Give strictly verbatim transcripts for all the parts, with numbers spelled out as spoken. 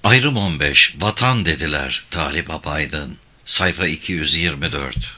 Ayrım on beş. Vatan dediler. Talip Apaydın. Sayfa iki yüz yirmi dört.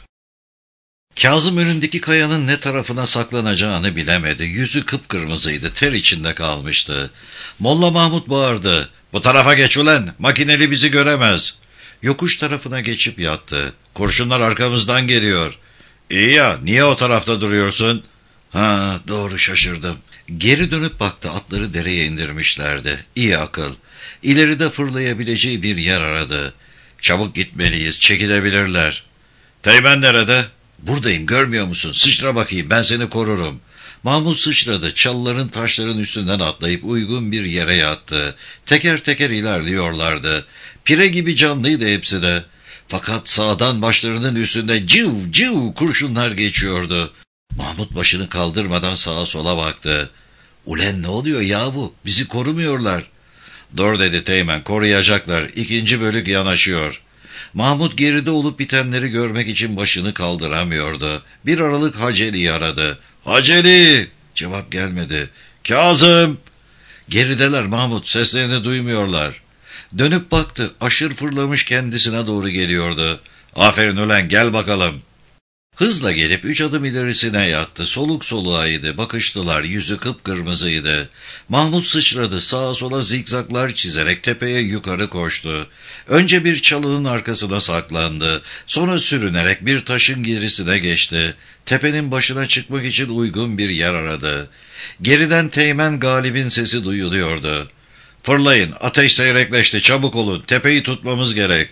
Kazım önündeki kayanın ne tarafına saklanacağını bilemedi. Yüzü kıpkırmızıydı, ter içinde kalmıştı. Molla Mahmut bağırdı. "Bu tarafa geç ulan, makineli bizi göremez." Yokuş tarafına geçip yattı. "Kurşunlar arkamızdan geliyor." "İyi ya, niye o tarafta duruyorsun?" "Ha, doğru, şaşırdım." Geri dönüp baktı, atları dereye indirmişlerdi. İyi akıl. İleride fırlayabileceği bir yer aradı. "Çabuk gitmeliyiz, çekilebilirler." "Teğmen nerede?" "Buradayım, görmüyor musun? Sıçra bakayım, ben seni korurum." Mahmut sıçradı, çalıların taşların üstünden atlayıp uygun bir yere yattı. Teker teker ilerliyorlardı. Pire gibi canlıydı hepsi de. Fakat sağdan başlarının üstünde cıv cıv kurşunlar geçiyordu. Mahmut başını kaldırmadan sağa sola baktı. "Ulen ne oluyor yahu? Bizi korumuyorlar." "Dur," dedi Teğmen, "koruyacaklar. İkinci bölük yanaşıyor." Mahmut geride olup bitenleri görmek için başını kaldıramıyordu. Bir aralık Haceli'yi aradı. "Haceli!" Cevap gelmedi. "Kazım!" Gerideler Mahmut, seslerini duymuyorlar. Dönüp baktı, aşır fırlamış kendisine doğru geliyordu. "Aferin ulan, gel bakalım." Hızla gelip üç adım ilerisine yattı. Soluk soluğaydı. Bakıştılar. Yüzü kıpkırmızıydı. Mahmut sıçradı. Sağa sola zikzaklar çizerek tepeye yukarı koştu. Önce bir çalının arkasına saklandı. Sonra sürünerek bir taşın gerisine geçti. Tepenin başına çıkmak için uygun bir yer aradı. Geriden Teğmen Galip'in sesi duyuluyordu. "Fırlayın, ateş seyrekleşti, çabuk olun, tepeyi tutmamız gerek."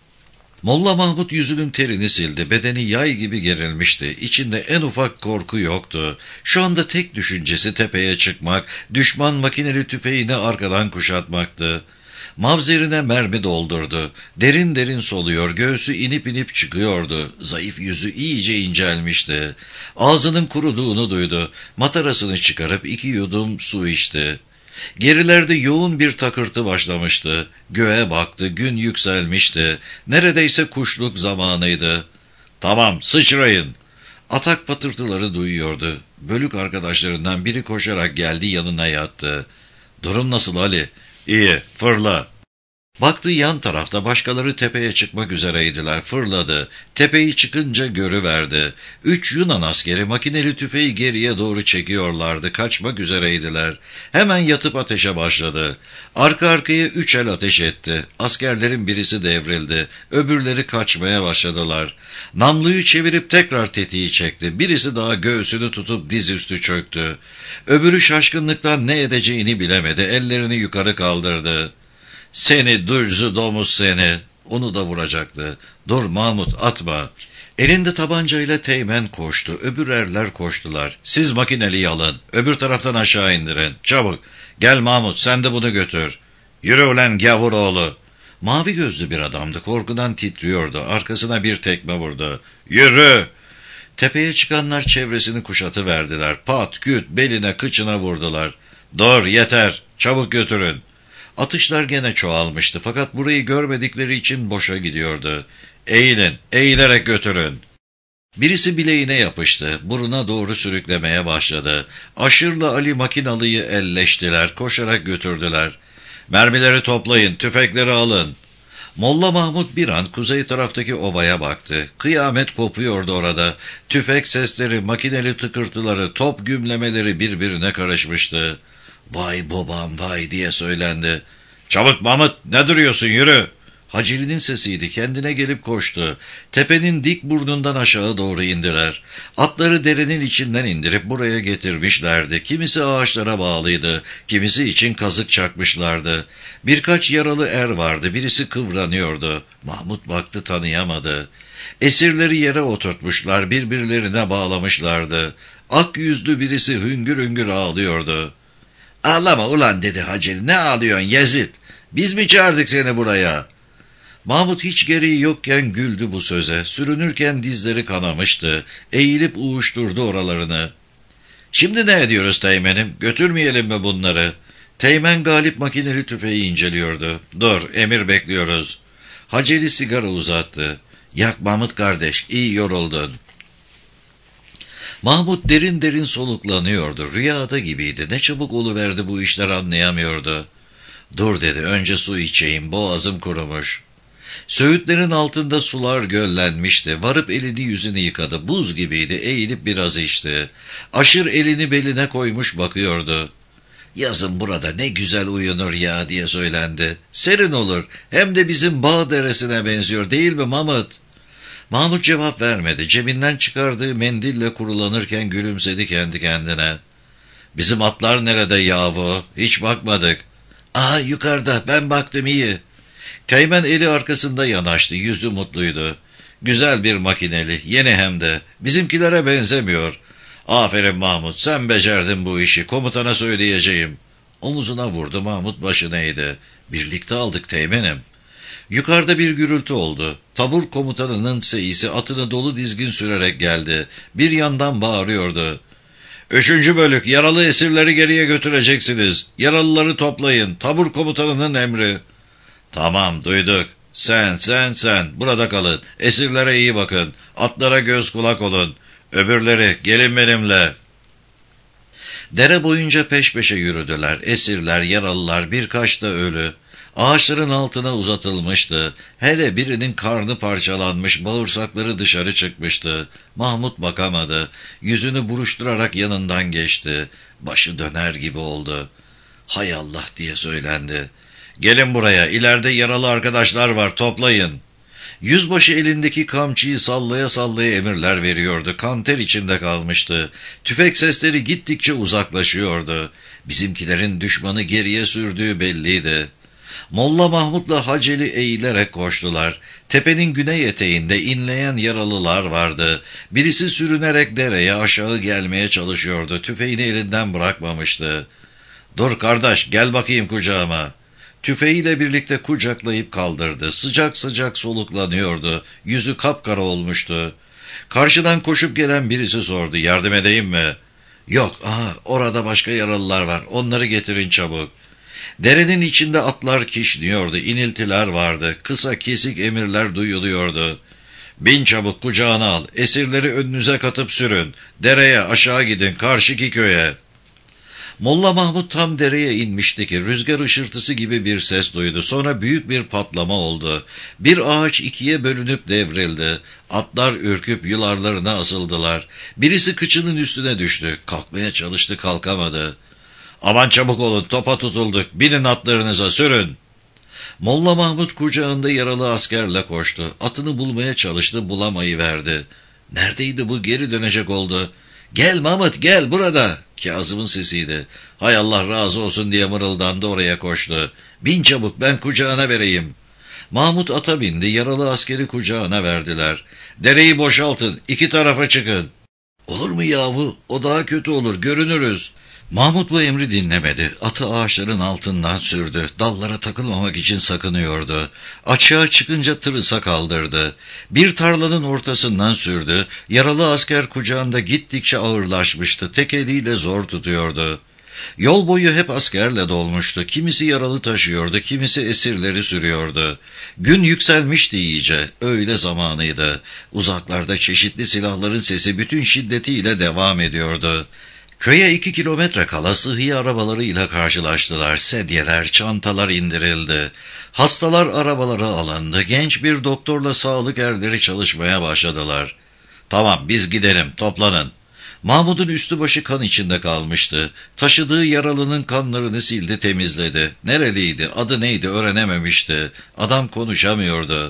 Molla Mahmut yüzünün terini sildi. Bedeni yay gibi gerilmişti. İçinde en ufak korku yoktu. Şu anda tek düşüncesi tepeye çıkmak, düşman makineli tüfeğini arkadan kuşatmaktı. Mavzerine mermi doldurdu. Derin derin soluyor, göğsü inip inip çıkıyordu. Zayıf yüzü iyice incelmişti. Ağzının kuruduğunu duydu. Matarasını çıkarıp iki yudum su içti. Gerilerde yoğun bir takırtı başlamıştı. Göğe baktı, gün yükselmişti. Neredeyse kuşluk zamanıydı. "Tamam, sıçrayın." Atak patırtıları duyuyordu. Bölük arkadaşlarından biri koşarak geldi, yanına yattı. "Durum nasıl Ali?" "İyi, fırla." Baktı, yan tarafta başkaları tepeye çıkmak üzereydiler. Fırladı. Tepeyi çıkınca görüverdi. Üç Yunan askeri makineli tüfeği geriye doğru çekiyorlardı. Kaçmak üzereydiler. Hemen yatıp ateşe başladı. Arka arkaya üç el ateş etti. Askerlerin birisi devrildi. Öbürleri kaçmaya başladılar. Namluyu çevirip tekrar tetiği çekti. Birisi daha göğsünü tutup dizüstü çöktü. Öbürü şaşkınlıktan ne edeceğini bilemedi. Ellerini yukarı kaldırdı. "Seni dürzü domuz seni." Onu da vuracaktı. "Dur Mahmut, atma." Elinde tabancayla Teğmen koştu. Öbür erler koştular. "Siz makineliyi alın. Öbür taraftan aşağı indirin. Çabuk. Gel Mahmut, sen de bunu götür." "Yürü ulan gavuroğlu." Mavi gözlü bir adamdı. Korkudan titriyordu. Arkasına bir tekme vurdu. "Yürü!" Tepeye çıkanlar çevresini kuşatıverdiler. Pat küt beline kıçına vurdular. "Dur, yeter. Çabuk götürün." Atışlar gene çoğalmıştı, fakat burayı görmedikleri için boşa gidiyordu. "Eğilin, eğilerek götürün." Birisi bileğine yapıştı, buruna doğru sürüklemeye başladı. Aşır'la Ali makinalıyı elleştiler, koşarak götürdüler. "Mermileri toplayın, tüfekleri alın." Molla Mahmut bir an kuzey taraftaki ovaya baktı. Kıyamet kopuyordu orada. Tüfek sesleri, makineli tıkırtıları, top gümlemeleri birbirine karışmıştı. "Vay babam vay," diye söylendi. "Çabuk Mahmut, ne duruyorsun, yürü." Haceli'nin sesiydi, kendine gelip koştu. Tepenin dik burnundan aşağı doğru indiler. Atları derenin içinden indirip buraya getirmişlerdi. Kimisi ağaçlara bağlıydı, kimisi için kazık çakmışlardı. Birkaç yaralı er vardı, birisi kıvranıyordu. Mahmut baktı, tanıyamadı. Esirleri yere oturtmuşlar, birbirlerine bağlamışlardı. Ak yüzlü birisi hüngür hüngür ağlıyordu. "Ağlama ulan," dedi Haceli. "Ne ağlıyorsun Yezid? Biz mi çağırdık seni buraya?" Mahmut hiç gereği yokken güldü bu söze. Sürünürken dizleri kanamıştı. Eğilip uğuşturdu oralarını. "Şimdi ne ediyoruz Teğmen'im? Götürmeyelim mi bunları?" Teğmen Galip makineli tüfeği inceliyordu. "Dur, emir bekliyoruz." Haceli sigara uzattı. "Yak Mahmut kardeş, iyi yoruldun." Mahmut derin derin soluklanıyordu. Rüyada gibiydi. Ne çabuk oluverdi bu işler, anlayamıyordu. Dur dedi, önce su içeyim, boğazım kurumuş. Söğütlerin altında sular göllenmişti. Varıp elini yüzünü yıkadı. Buz gibiydi. Eğilip biraz içti. Aşır elini beline koymuş bakıyordu. Yazın burada ne güzel uyunur ya diye söylendi. Serin olur. Hem de bizim bağ deresine benziyor değil mi Mahmut? Mahmut cevap vermedi. Cebinden çıkardığı mendille kurulanırken gülümsedi kendi kendine. Bizim atlar nerede yahu? Hiç bakmadık. Aa, yukarıda, ben baktım, iyi. Teğmen eli arkasında yanaştı. Yüzü mutluydu. Güzel bir makineli. Yeni hem de. Bizimkilere benzemiyor. Aferin Mahmut, sen becerdin bu işi. Komutana söyleyeceğim. Omuzuna vurdu, Mahmut başını eğdi. Birlikte aldık teğmenim. Yukarıda bir gürültü oldu. Tabur komutanının seyisi atını dolu dizgin sürerek geldi. Bir yandan bağırıyordu. Üçüncü bölük, yaralı esirleri geriye götüreceksiniz. Yaralıları toplayın. Tabur komutanının emri. Tamam, duyduk. Sen, sen, sen. Burada kalın. Esirlere iyi bakın. Atlara göz kulak olun. Öbürleri gelin benimle. Dere boyunca peş peşe yürüdüler. Esirler, yaralılar, birkaç da ölü. Ağaçların altına uzatılmıştı. Hele birinin karnı parçalanmış, bağırsakları dışarı çıkmıştı. Mahmut bakamadı. Yüzünü buruşturarak yanından geçti. Başı döner gibi oldu. Hay Allah diye söylendi. Gelin buraya, ileride yaralı arkadaşlar var, toplayın. Yüzbaşı elindeki kamçıyı sallaya sallaya emirler veriyordu. Kan ter içinde kalmıştı. Tüfek sesleri gittikçe uzaklaşıyordu. Bizimkilerin düşmanı geriye sürdüğü belliydi. Molla Mahmut'la Haceli eğilerek koştular. Tepenin güney eteğinde inleyen yaralılar vardı. Birisi sürünerek dereye aşağı gelmeye çalışıyordu. Tüfeğini elinden bırakmamıştı. Dur kardeş, gel bakayım kucağıma. Tüfeğiyle birlikte kucaklayıp kaldırdı. Sıcak sıcak soluklanıyordu. Yüzü kapkara olmuştu. Karşıdan koşup gelen birisi sordu. Yardım edeyim mi? Yok, aha, orada başka yaralılar var. Onları getirin çabuk. Derenin içinde atlar kişniyordu. İniltiler vardı. Kısa kesik emirler duyuluyordu. Bin çabuk, kucağına al. Esirleri önünüze katıp sürün. Dereye, aşağı gidin, karşıki köye. Molla Mahmut tam dereye inmişti ki rüzgar ışırtısı gibi bir ses duydu. Sonra büyük bir patlama oldu. Bir ağaç ikiye bölünüp devrildi. Atlar ürküp yularlarına asıldılar. Birisi kıçının üstüne düştü. Kalkmaya çalıştı, kalkamadı. Aman çabuk olun, topa tutulduk. Binin atlarınıza, sürün. Molla Mahmut kucağında yaralı askerle koştu. Atını bulmaya çalıştı, bulamayıverdi. Neredeydi bu, geri dönecek oldu. Gel Mahmut, gel burada. Kazım'ın sesiydi. Hay Allah razı olsun diye mırıldandı, oraya koştu. Bin çabuk, ben kucağına vereyim. Mahmut ata bindi, yaralı askeri kucağına verdiler. Dereyi boşaltın, iki tarafa çıkın. Olur mu yahu, o daha kötü olur, görünürüz. Mahmut bu emri dinlemedi. Atı ağaçların altından sürdü. Dallara takılmamak için sakınıyordu. Açığa çıkınca tırısa kaldırdı. Bir tarlanın ortasından sürdü. Yaralı asker kucağında gittikçe ağırlaşmıştı. Tek eliyle zor tutuyordu. Yol boyu hep askerle dolmuştu. Kimisi yaralı taşıyordu, kimisi esirleri sürüyordu. Gün yükselmişti iyice. Öğle zamanıydı. Uzaklarda çeşitli silahların sesi bütün şiddetiyle devam ediyordu. Köye iki kilometre kala sıhhiye arabalarıyla karşılaştılar. Sedyeler, çantalar indirildi. Hastalar arabalara alındı. Genç bir doktorla sağlık erleri çalışmaya başladılar. Tamam, biz gidelim, toplanın. Mahmut'un üstü başı kan içinde kalmıştı. Taşıdığı yaralının kanlarını sildi, temizledi. Nereliydi, adı neydi öğrenememişti. Adam konuşamıyordu.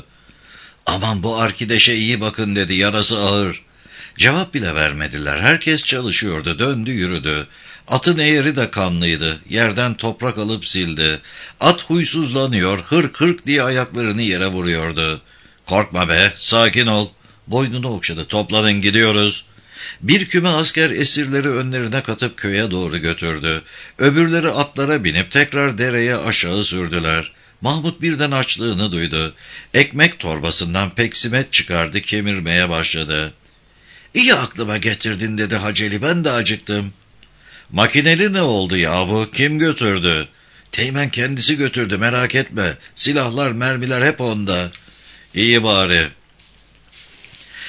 Aman bu arkadaşa iyi bakın dedi, yarası ağır. Cevap bile vermediler. Herkes çalışıyordu, döndü yürüdü. Atın eğeri de kanlıydı. Yerden toprak alıp sildi. At huysuzlanıyor, hırk hırk diye ayaklarını yere vuruyordu. Korkma be, sakin ol. Boynunu okşadı. Toplanın, gidiyoruz. Bir küme asker esirleri önlerine katıp köye doğru götürdü. Öbürleri atlara binip tekrar dereye aşağı sürdüler. Mahmut birden açlığını duydu. Ekmek torbasından peksimet çıkardı, kemirmeye başladı. İyi aklıma getirdin dedi Haceli, ben de acıktım. Makineli ne oldu yahu, kim götürdü? Teğmen kendisi götürdü, merak etme. Silahlar, mermiler hep onda. İyi bari.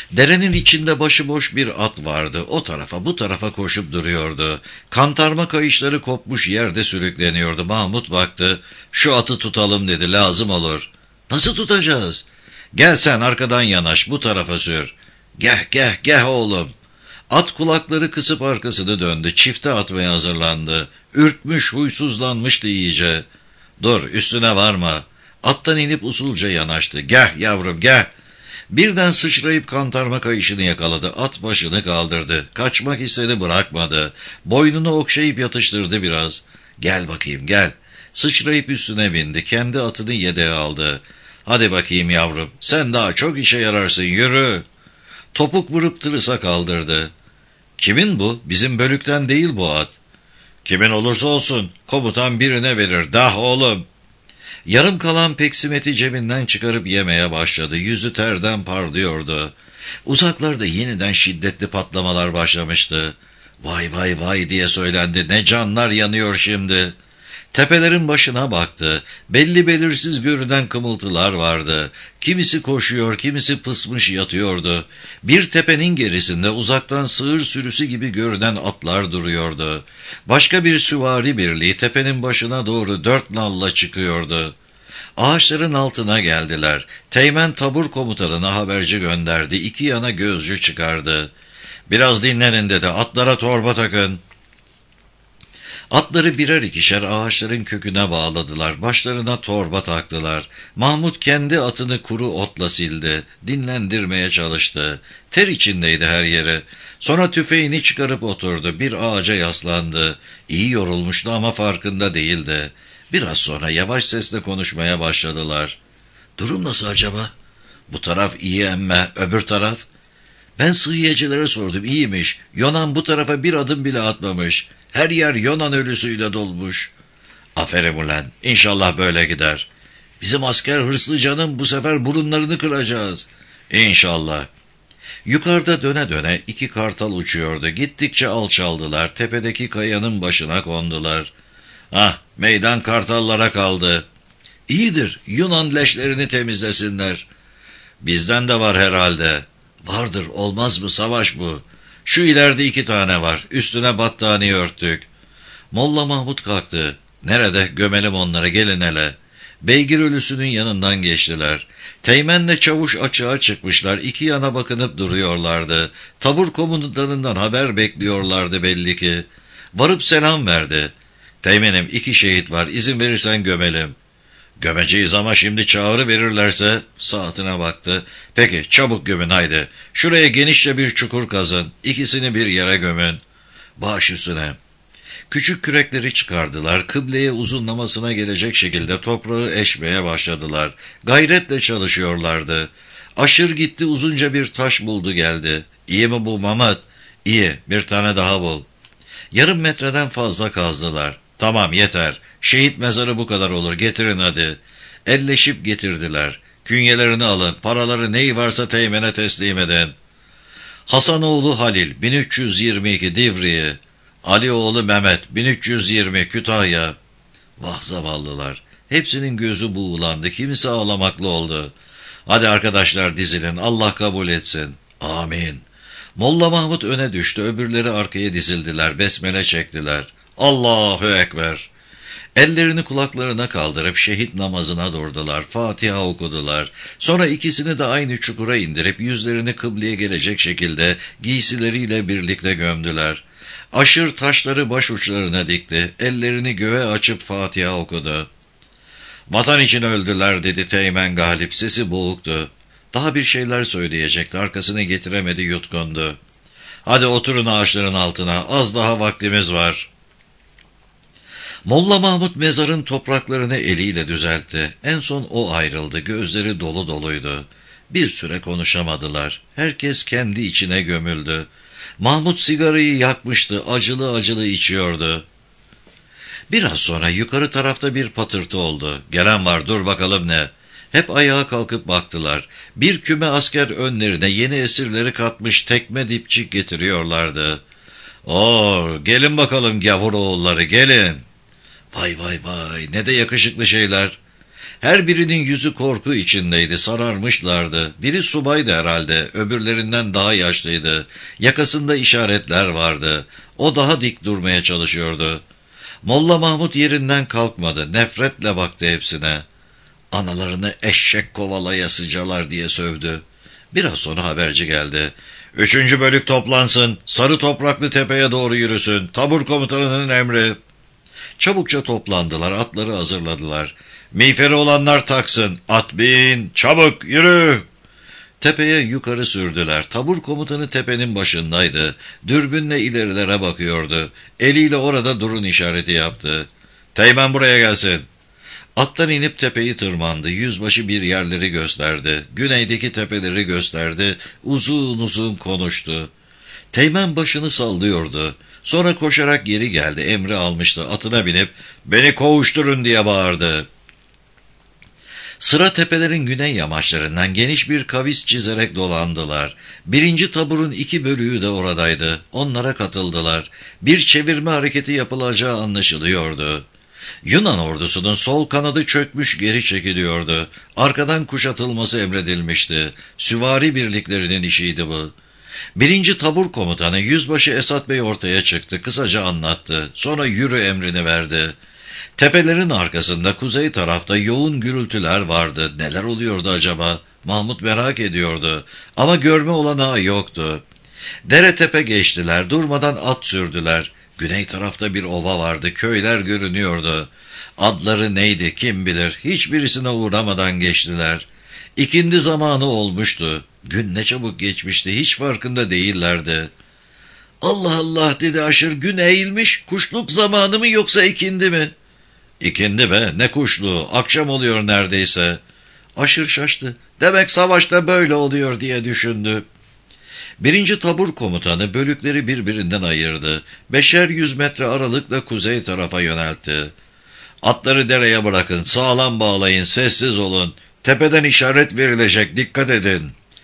Derenin içinde başıboş bir at vardı. O tarafa bu tarafa koşup duruyordu. Kantarma kayışları kopmuş yerde sürükleniyordu. Mahmut baktı. Şu atı tutalım dedi, lazım olur. Nasıl tutacağız? Gel sen arkadan yanaş, bu tarafa sür. Geh geh geh oğlum. At kulakları kısıp arkasını döndü. Çifte atmaya hazırlandı. Ürkmüş, huysuzlanmıştı iyice. Dur, üstüne varma. Attan inip usulca yanaştı. Geh yavrum geh. Birden sıçrayıp kantarma kayışını yakaladı. At başını kaldırdı. Kaçmak istedi, bırakmadı. Boynunu okşayıp yatıştırdı biraz. Gel bakayım gel. Sıçrayıp üstüne bindi. Kendi atını yedeğe aldı. Hadi bakayım yavrum, sen daha çok işe yararsın, yürü. Topuk vurup tırısa kaldırdı. Kimin bu? Bizim bölükten değil bu at. Kimin olursa olsun komutan birine verir, dah oğlum. Yarım kalan peksimeti cebinden çıkarıp yemeye başladı. Yüzü terden parlıyordu. Uzaklarda yeniden şiddetli patlamalar başlamıştı. Vay vay vay diye söylendi. Ne canlar yanıyor şimdi. Tepelerin başına baktı. Belli belirsiz görünen kımıltılar vardı. Kimisi koşuyor, kimisi pısmış yatıyordu. Bir tepenin gerisinde uzaktan sığır sürüsü gibi görünen atlar duruyordu. Başka bir süvari birliği tepenin başına doğru dört nalla çıkıyordu. Ağaçların altına geldiler. Teğmen tabur komutanına haberci gönderdi. İki yana gözcü çıkardı. Biraz dinlenin dedi. Atlara torba takın. Atları birer ikişer ağaçların köküne bağladılar. Başlarına torba taktılar. Mahmut kendi atını kuru otla sildi. Dinlendirmeye çalıştı. Ter içindeydi her yeri. Sonra tüfeğini çıkarıp oturdu. Bir ağaca yaslandı. İyi yorulmuştu ama farkında değildi. Biraz sonra yavaş sesle konuşmaya başladılar. Durum nasıl acaba? Bu taraf iyi emme, öbür taraf? Ben sıhhiyecilere sordum, iyiymiş. Yonan bu tarafa bir adım bile atmamış. Her yer Yonan ölüsüyle dolmuş. Aferin ulan, İnşallah böyle gider. Bizim asker hırslı canım, bu sefer burunlarını kıracağız. İnşallah. Yukarıda döne döne iki kartal uçuyordu. Gittikçe alçaldılar. Tepedeki kayanın başına kondular. Ah, meydan kartallara kaldı. İyidir, Yunan leşlerini temizlesinler. Bizden de var herhalde. Vardır, olmaz mı, savaş bu. Şu ileride iki tane var. Üstüne battaniye örttük. Molla Mahmut kalktı. Nerede? Gömelim onları, gelin hele. Beygir ölüsünün yanından geçtiler. Teğmenle çavuş açığa çıkmışlar. İki yana bakınıp duruyorlardı. Tabur komutanından haber bekliyorlardı belli ki. Varıp selam verdi. Teğmenim, iki şehit var. İzin verirsen gömelim. Gömeceğiz ama şimdi çağrı verirlerse. Saatine baktı. Peki, çabuk gömün haydi. Şuraya genişçe bir çukur kazın. İkisini bir yere gömün. Baş üstüne. Küçük kürekleri çıkardılar. Kıbleye uzunlamasına gelecek şekilde toprağı eşmeye başladılar. Gayretle çalışıyorlardı. Aşır gitti, uzunca bir taş buldu geldi. İyi mi bu Mahmut? İyi, bir tane daha bul. Yarım metreden fazla kazdılar. Tamam, yeter. Şehit mezarı bu kadar olur, getirin hadi. Elleşip getirdiler. Künyelerini alın, paraları neyi varsa teğmene teslim edin. Hasanoğlu Halil, bin üç yüz yirmi iki Divriği. Alioğlu Mehmet, bin üç yüz yirmi Kütahya. Vah zavallılar. Hepsinin gözü buğulandı, kimisi ağlamaklı oldu. Hadi arkadaşlar dizilin, Allah kabul etsin. Amin. Molla Mahmut öne düştü, öbürleri arkaya dizildiler, besmele çektiler. Allahu Ekber. Ellerini kulaklarına kaldırıp şehit namazına durdular, Fatiha okudular. Sonra ikisini de aynı çukura indirip yüzlerini kıbleye gelecek şekilde giysileriyle birlikte gömdüler. Aşır taşları baş uçlarına dikti, ellerini göğe açıp Fatiha okudu. Vatan için öldüler dedi Teğmen Galip, sesi boğuktu. Daha bir şeyler söyleyecekti, arkasını getiremedi, yutkundu. Hadi oturun ağaçların altına, az daha vaktimiz var. Molla Mahmut mezarın topraklarını eliyle düzeltti. En son o ayrıldı, gözleri dolu doluydu. Bir süre konuşamadılar. Herkes kendi içine gömüldü. Mahmut sigarayı yakmıştı, acılı acılı içiyordu. Biraz sonra yukarı tarafta bir patırtı oldu. Gelen var, dur bakalım ne? Hep ayağa kalkıp baktılar. Bir küme asker önlerine yeni esirleri katmış tekme dipçik getiriyorlardı. Oo, gelin bakalım gavur oğulları, gelin. Vay vay vay, ne de yakışıklı şeyler. Her birinin yüzü korku içindeydi, sararmışlardı. Biri subaydı herhalde, öbürlerinden daha yaşlıydı. Yakasında işaretler vardı. O daha dik durmaya çalışıyordu. Molla Mahmut yerinden kalkmadı, nefretle baktı hepsine. Analarını eşek kovalayasıcalar diye sövdü. Biraz sonra haberci geldi. Üçüncü bölük toplansın, Sarı Topraklı Tepe'ye doğru yürüsün, tabur komutanının emri. Çabukça toplandılar, atları hazırladılar. Miğferi olanlar taksın, at bin, çabuk yürü. Tepeye yukarı sürdüler. Tabur komutanı tepenin başındaydı. Dürbünle ilerilere bakıyordu. Eliyle orada durun işareti yaptı. Teğmen buraya gelsin. Attan inip tepeyi tırmandı. Yüzbaşı bir yerleri gösterdi. Güneydeki tepeleri gösterdi. Uzun uzun konuştu. Teğmen başını sallıyordu. Sonra koşarak geri geldi. Emri almıştı. Atına binip beni kovuşturun diye bağırdı. Sıra tepelerin güney yamaçlarından geniş bir kavis çizerek dolandılar. Birinci taburun iki bölüğü de oradaydı. Onlara katıldılar. Bir çevirme hareketi yapılacağı anlaşılıyordu. Yunan ordusunun sol kanadı çökmüş geri çekiliyordu. Arkadan kuşatılması emredilmişti. Süvari birliklerinin işiydi bu. Birinci tabur komutanı Yüzbaşı Esat Bey ortaya çıktı. Kısaca anlattı. Sonra yürü emrini verdi. Tepelerin arkasında kuzey tarafta yoğun gürültüler vardı. Neler oluyordu acaba? Mahmut merak ediyordu. Ama görme olanağı yoktu. Dere tepe geçtiler. Durmadan at sürdüler. Güney tarafta bir ova vardı. Köyler görünüyordu. Adları neydi kim bilir. Hiçbirisine uğramadan geçtiler. İkindi zamanı olmuştu. Gün ne çabuk geçmişti. Hiç farkında değillerdi. Allah Allah dedi Aşır. Gün eğilmiş. Kuşluk zamanı mı yoksa ikindi mi? İkindi be, ne kuşluğu, akşam oluyor neredeyse. Aşır şaştı. Demek savaşta böyle oluyor diye düşündü. Birinci tabur komutanı bölükleri birbirinden ayırdı. Beşer yüz metre aralıkla kuzey tarafa yöneltti. Atları dereye bırakın, sağlam bağlayın, sessiz olun. Tepeden işaret verilecek, dikkat edin.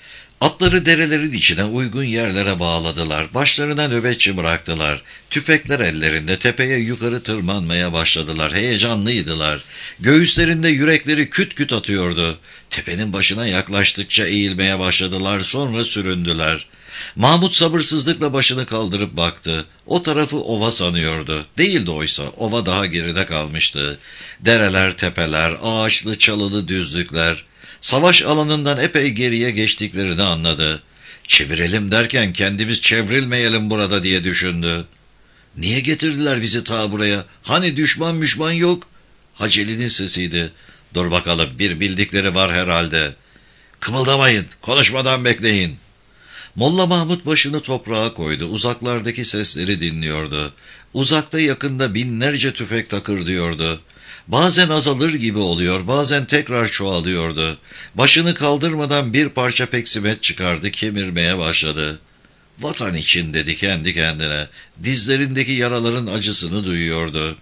Atları derelerin içine uygun yerlere bağladılar. Başlarına nöbetçi bıraktılar. Tüfekler ellerinde tepeye yukarı tırmanmaya başladılar. Heyecanlıydılar. Göğüslerinde yürekleri küt küt atıyordu. Tepenin başına yaklaştıkça eğilmeye başladılar. Sonra süründüler. Mahmut sabırsızlıkla başını kaldırıp baktı. O tarafı ova sanıyordu. Değildi oysa. Ova daha geride kalmıştı. Dereler, tepeler, ağaçlı çalılı düzlükler. Savaş alanından epey geriye geçtiklerini anladı. Çevirelim derken kendimiz çevrilmeyelim burada diye düşündü. Niye getirdiler bizi ta buraya? Hani düşman müşman yok? Haceli'nin sesiydi. Dur bakalım, bir bildikleri var herhalde. Kımıldamayın, konuşmadan bekleyin. Molla Mahmut başını toprağa koydu. Uzaklardaki sesleri dinliyordu. Uzakta yakında binlerce tüfek takırdıyordu. Bazen azalır gibi oluyor, bazen tekrar çoğalıyordu. Başını kaldırmadan bir parça peksimet çıkardı, kemirmeye başladı. Vatan için dedi kendi kendine. Dizlerindeki yaraların acısını duyuyordu.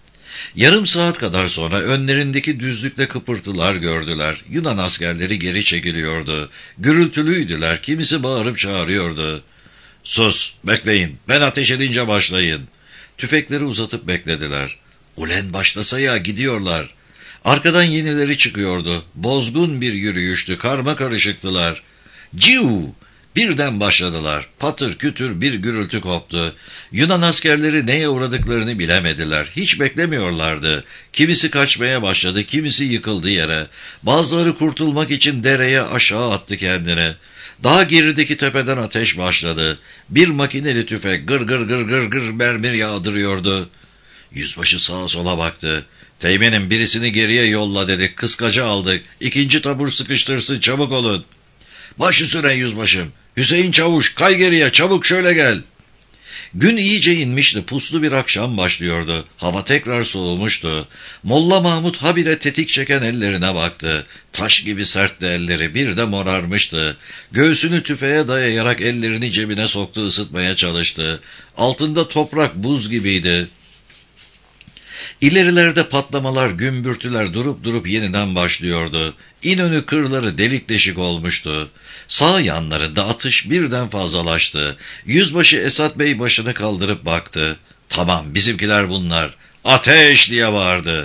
Yarım saat kadar sonra önlerindeki düzlükte kıpırtılar gördüler. Yunan askerleri geri çekiliyordu. Gürültülüydüler, kimisi bağırıp çağırıyordu. Sus, bekleyin, ben ateş edince başlayın. Tüfekleri uzatıp beklediler. Ulen başlasa ya, gidiyorlar. Arkadan yenileri çıkıyordu. Bozgun bir yürüyüştü, karma karışıktılar. Ciu! Birden başladılar. Patır kütür bir gürültü koptu. Yunan askerleri neye uğradıklarını bilemediler. Hiç beklemiyorlardı. Kimisi kaçmaya başladı, kimisi yıkıldı yere. Bazıları kurtulmak için dereye aşağı attı kendini. Daha gerideki tepeden ateş başladı. Bir makineli tüfek gır gır gır gır gır mermi yağdırıyordu. Yüzbaşı sağa sola baktı. Teğmenim, birisini geriye yolla dedik. Kıskacı aldık. İkinci tabur sıkıştırsın, çabuk olun. Baş üstüne yüzbaşım. Hüseyin Çavuş, kay geriye, çabuk şöyle gel. Gün iyice inmişti. Puslu bir akşam başlıyordu. Hava tekrar soğumuştu. Molla Mahmut habire tetik çeken ellerine baktı. Taş gibi sertti elleri, bir de morarmıştı. Göğsünü tüfeğe dayayarak ellerini cebine soktu, ısıtmaya çalıştı. Altında toprak buz gibiydi. İlerilerde patlamalar, gümbürtüler durup durup yeniden başlıyordu. İnönü kırları delik deşik olmuştu. Sağ yanlarında atış birden fazlalaştı. Yüzbaşı Esat Bey başını kaldırıp baktı. Tamam, bizimkiler bunlar. Ateş diye bağırdı.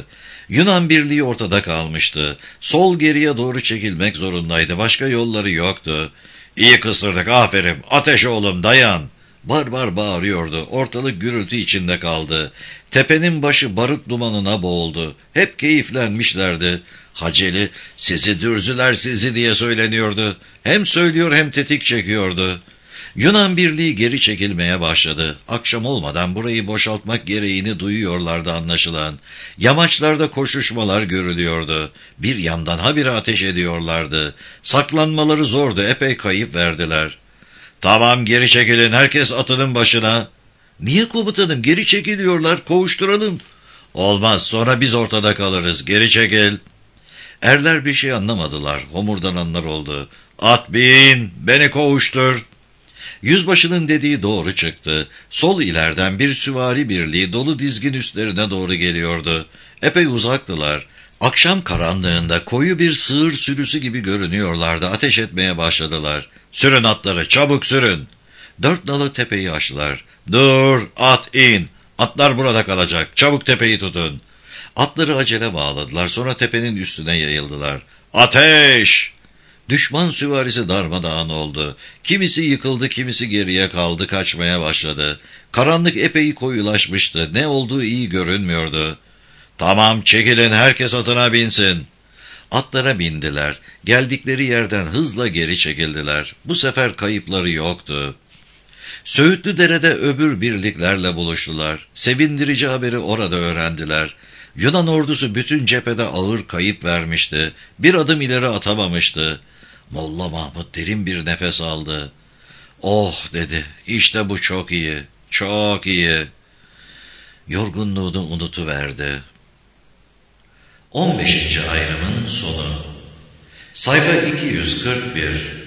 Yunan birliği ortada kalmıştı. Sol geriye doğru çekilmek zorundaydı. Başka yolları yoktu. İyi kısırdık, aferin, ateş oğlum, dayan. Barbar bağırıyordu. Ortalık gürültü içinde kaldı. Tepenin başı barut dumanına boğuldu. Hep keyiflenmişlerdi. Haceli, sizi dürzüler sizi diye söyleniyordu. Hem söylüyor hem tetik çekiyordu. Yunan birliği geri çekilmeye başladı. Akşam olmadan burayı boşaltmak gereğini duyuyorlardı anlaşılan. Yamaçlarda koşuşmalar görülüyordu. Bir yandan habire ateş ediyorlardı. Saklanmaları zordu, epey kayıp verdiler. Tamam, geri çekilin, herkes atının başına. Niye komutanım, geri çekiliyorlar, kovuşturalım. Olmaz, sonra biz ortada kalırız, geri çekil. Erler bir şey anlamadılar, homurdananlar oldu. At bin, beni kovuştur. Yüzbaşının dediği doğru çıktı. Sol ileriden bir süvari birliği dolu dizgin üstlerine doğru geliyordu. Epey uzaktılar. Akşam karanlığında koyu bir sığır sürüsü gibi görünüyorlardı. Ateş etmeye başladılar. Sürün atları, çabuk sürün. Dört nalı tepeyi aştılar. Dur, at in. Atlar burada kalacak. Çabuk tepeyi tutun. Atları acele bağladılar. Sonra tepenin üstüne yayıldılar. Ateş! Düşman süvarisi darmadağın oldu. Kimisi yıkıldı, kimisi geriye kaldı, kaçmaya başladı. Karanlık epey koyulaşmıştı. Ne olduğu iyi görünmüyordu. Tamam, çekilin, herkes atına binsin. Atlara bindiler. Geldikleri yerden hızla geri çekildiler. Bu sefer kayıpları yoktu. Söğütlüdere'de öbür birliklerle buluştular. Sevindirici haberi orada öğrendiler. Yunan ordusu bütün cephede ağır kayıp vermişti. Bir adım ileri atamamıştı. Molla Mahmud derin bir nefes aldı. Oh dedi, işte bu çok iyi, çok iyi. Yorgunluğunu unutuverdi. on beşinci ayrımın sonu. Sayfa iki yüz kırk bir.